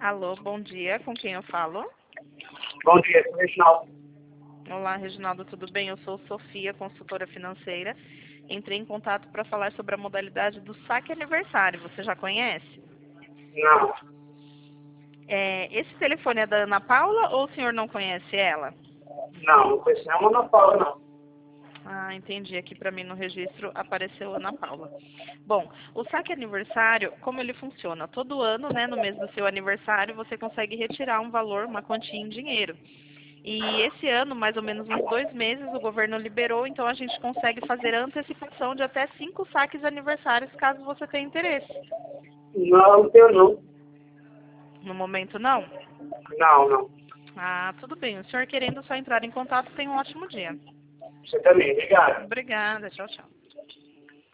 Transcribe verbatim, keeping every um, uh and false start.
Alô, bom dia. Com quem eu falo? Bom dia, sou Reginaldo. Olá, Reginaldo, tudo bem? Eu sou Sofia, consultora financeira. Entrei em contato para falar sobre a modalidade do saque aniversário. Você já conhece? Não, É, esse telefone é da Ana Paula ou o senhor não conhece ela? não, não conheço nenhuma Ana Paula, não. Ah, entendi. Aqui para mim no registro apareceu Ana Paula. Bom, o saque aniversário, como ele funciona? Todo ano, né, no mês do seu aniversário, você consegue retirar um valor, uma quantia em dinheiro. E esse ano, mais ou menos uns dois meses, o governo liberou, então a gente consegue fazer antecipação de até cinco saques aniversários, caso você tenha interesse. Não, não tenho não. No momento, não? Não, não. Ah, tudo bem. O senhor querendo só entrar em contato, tenha um ótimo dia. Você também, obrigado. Obrigada. Tchau, tchau.